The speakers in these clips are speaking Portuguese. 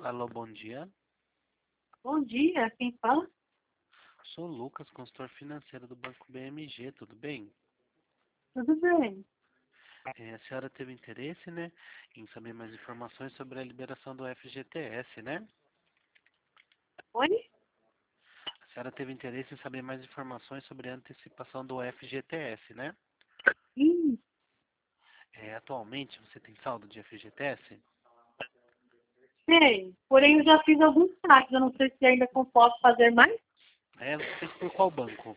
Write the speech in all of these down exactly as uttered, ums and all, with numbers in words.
Alô, bom dia. Bom dia, quem fala? Sou o Lucas, consultor financeiro do Banco B M G, tudo bem? Tudo bem. É, a senhora teve interesse, né, em saber mais informações sobre a liberação do F G T S, né? Oi? A senhora teve interesse em saber mais informações sobre a antecipação do F G T S, né? Ih, É, atualmente, você tem saldo de F G T S? sei. Porém, eu já fiz alguns saques. Eu não sei se ainda com- posso fazer mais. É, você fez por qual banco?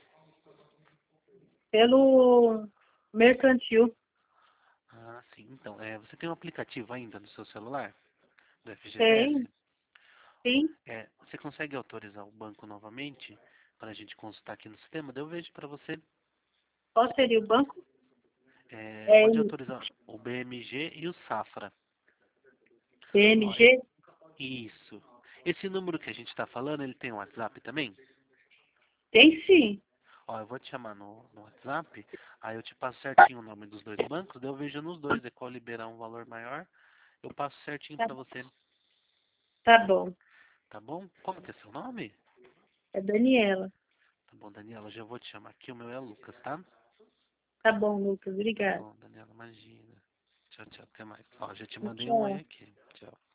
Pelo mercantil. Ah, sim. Então, é, você tem um aplicativo ainda no seu celular do Tem, F G T S? sim. É, você consegue autorizar o banco novamente para a gente consultar aqui no sistema? Daí eu vejo para você. Qual seria o banco? É, É pode autorizar o B M G e o Safra. Ó, é- P M G? isso. Esse número que a gente está falando, ele tem um WhatsApp também? Tem sim. Ó, eu vou te chamar no, no WhatsApp, aí eu te passo certinho o nome dos dois bancos, daí eu vejo nos dois, é qual liberar um valor maior, eu passo certinho Tá, para você, tá bom. tá bom? Como que é seu nome? É Daniela. Tá bom, Daniela, já vou te chamar aqui, o meu é Lucas, tá? Tá bom, Lucas. Tá Obrigada. bom, Daniela, imagina. Tchau, tchau, até mais. Ó, já te mandei um oi Tchau. aqui. Tchau.